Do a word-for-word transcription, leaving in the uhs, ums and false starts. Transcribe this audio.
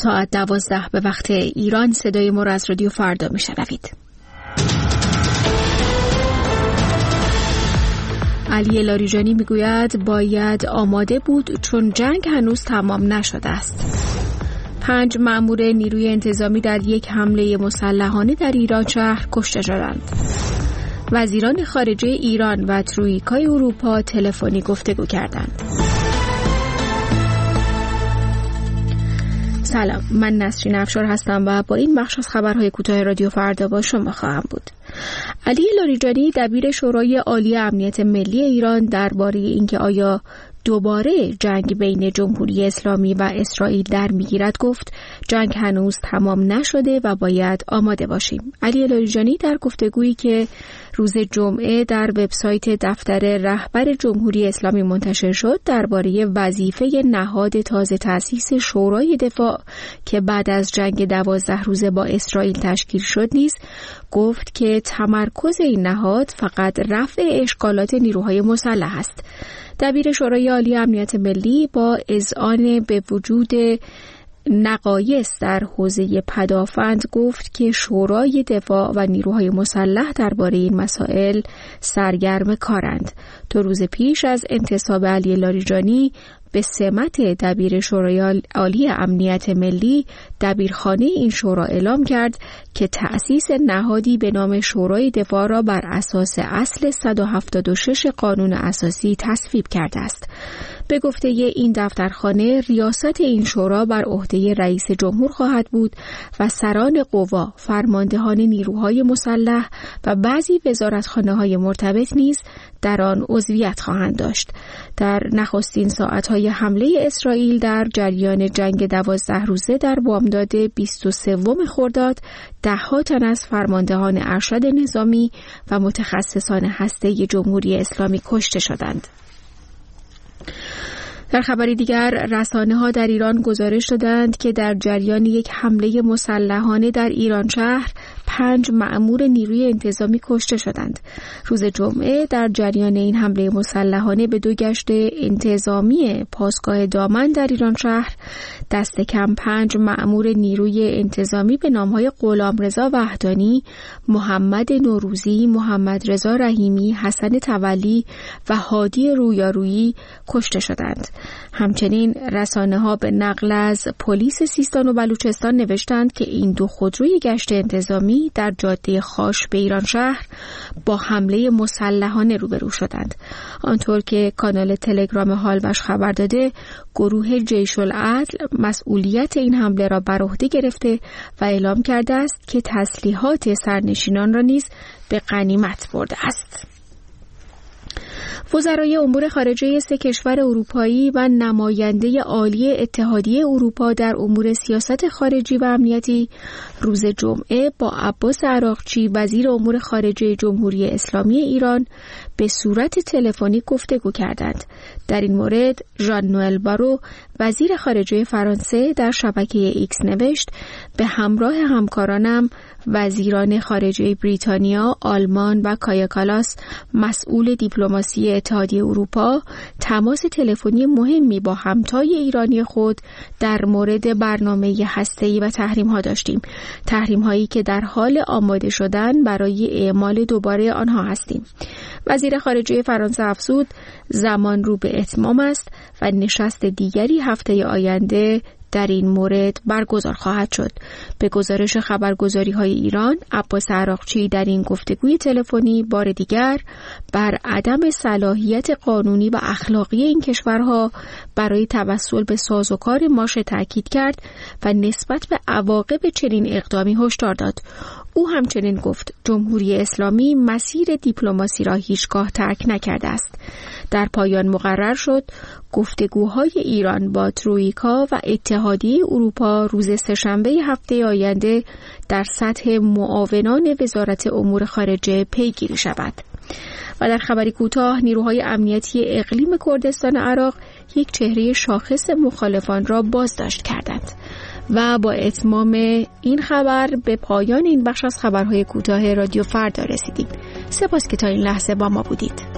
ساعت دوازده به وقت ایران صدای ما را از رادیو فردا میشنوید. علی لاریجانی میگوید باید آماده بود چون جنگ هنوز تمام نشده است. پنج مأمور نیروی انتظامی در یک حمله مسلحانه در ایران شهر کشته شدند. وزیران خارجه ایران و ترویکای اروپا تلفنی گفتگو کردند. سلام، من نسرین افشار هستم و با این بخش از خبرهای کوتاه رادیو فردا با شما خواهم بود. علی لاریجانی دبیر شورای عالی امنیت ملی ایران درباره اینکه آیا دوباره جنگ بین جمهوری اسلامی و اسرائیل در میگیرد گفت جنگ هنوز تمام نشده و باید آماده باشیم. علی لاریجانی در گفتگویی که روز جمعه در وبسایت دفتر رهبر جمهوری اسلامی منتشر شد درباره وظیفه نهاد تازه تأسیس شورای دفاع که بعد از جنگ دوازده روزه با اسرائیل تشکیل شد نیز گفت که تمرکز این نهاد فقط رفع اشکالات نیروهای مسلح است. دبیر شورای عالی امنیت ملی با اذعان به وجود نقایص در حوزه پدافند گفت که شورای دفاع و نیروهای مسلح درباره این مسائل سرگرم کارند. دو روز پیش از انتصاب علی لاریجانی به سمت دبیر شورای عالی امنیت ملی، دبیرخانه این شورا اعلام کرد که تأسیس نهادی به نام شورای دفاع را بر اساس اصل صد و هفتاد و شش قانون اساسی تصویب کرده است. به گفته این دفترخانه، ریاست این شورا بر عهده رئیس جمهور خواهد بود و سران قوا، فرماندهان نیروهای مسلح و بعضی وزارتخانه‌های مرتبط نیز در آن عضویت خواهند داشت. در نخستین ساعت‌های حمله اسرائیل در جریان جنگ دوازده روزه در بامداد بیست و سوم خرداد، ده‌ها تن از فرماندهان ارشد نظامی و متخصصان هسته جمهوری اسلامی کشته شدند. در خبری دیگر، رسانه‌ها در ایران گزارش دادند که در جریان یک حمله مسلحانه در ایران شهر پنج مأمور نیروی انتظامی کشته شدند. روز جمعه در جریان این حمله مسلحانه به دو گشت انتظامی پاسگاه دامن در ایران شهر دست کم پنج مأمور نیروی انتظامی به نام‌های غلامرضا وحدانی، محمد نوروزی، محمد رضا رحیمی، حسن تولی و هادی رویارویی کشته شدند. همچنین رسانه‌ها به نقل از پلیس سیستان و بلوچستان نوشتند که این دو خودروی گشت انتظامی در جاده خاش به ایران شهر با حمله مسلحانه روبرو شدند. آنطور که کانال تلگرام حالبش خبر داده، گروه جیش العدل مسئولیت این حمله را بر عهده گرفته و اعلام کرده است که تسلیحات سرنشینان را نیز به غنیمت برده است. وزرای امور خارجه سه کشور اروپایی و نماینده عالی اتحادیه اروپا در امور سیاست خارجی و امنیتی روز جمعه با عباس عراقچی وزیر امور خارجه جمهوری اسلامی ایران به صورت تلفنی گفتگو کردند. در این مورد ژان نوئل بارو وزیر خارجه فرانسه در شبکه ایکس نوشت: به همراه همکارانم وزیران خارجه بریتانیا، آلمان و کایا کالاس مسئول دیپلماسی اتحادیه اروپا تماس تلفنی مهمی با همتای ایرانی خود در مورد برنامه هسته‌ای و تحریم‌ها داشتیم. تحریم‌هایی که در حال آماده شدن برای اعمال دوباره آنها هستیم. وزیر خارجه فرانسه افزود: زمان رو به اتمام است و نشست دیگری هفته آینده در این مورد برگزار خواهد شد. به گزارش خبرگزاری‌های ایران، عباس عراقچی در این گفتگوی تلفنی بار دیگر بر عدم صلاحیت قانونی و اخلاقی این کشورها برای توسل به سازوکار ماشه تاکید کرد و نسبت به عواقب چنین اقدامی هشدار داد. او همچنین گفت جمهوری اسلامی مسیر دیپلماسی را هیچگاه ترک نکرده است. در پایان مقرر شد گفتگوهای ایران با ترویکا و اتحادیه اروپا روز سه‌شنبه هفته آینده در سطح معاونان وزارت امور خارجه پیگیری شود. و در خبری کوتاه، نیروهای امنیتی اقلیم کردستان عراق یک چهره شاخص مخالفان را بازداشت کردند. و با اتمام این خبر به پایان این بخش از خبرهای کوتاه رادیو فردا رسیدیم. سپاس که تا این لحظه با ما بودید.